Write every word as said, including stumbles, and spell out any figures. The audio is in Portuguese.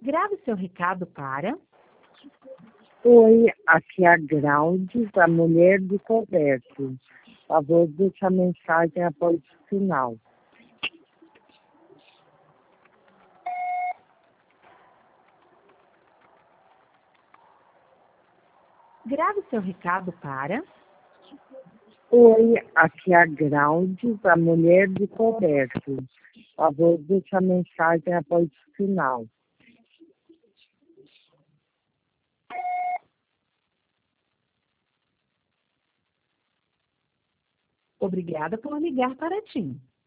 Grave seu recado para... Oi, aqui é a Graudes, a mulher do Roberto. Por favor, deixe a mensagem após o sinal. Grave seu recado para... Oi, aqui é a Graudes, a mulher do Roberto. Por favor, deixe a mensagem após o sinal. Obrigada por ligar para a TIM.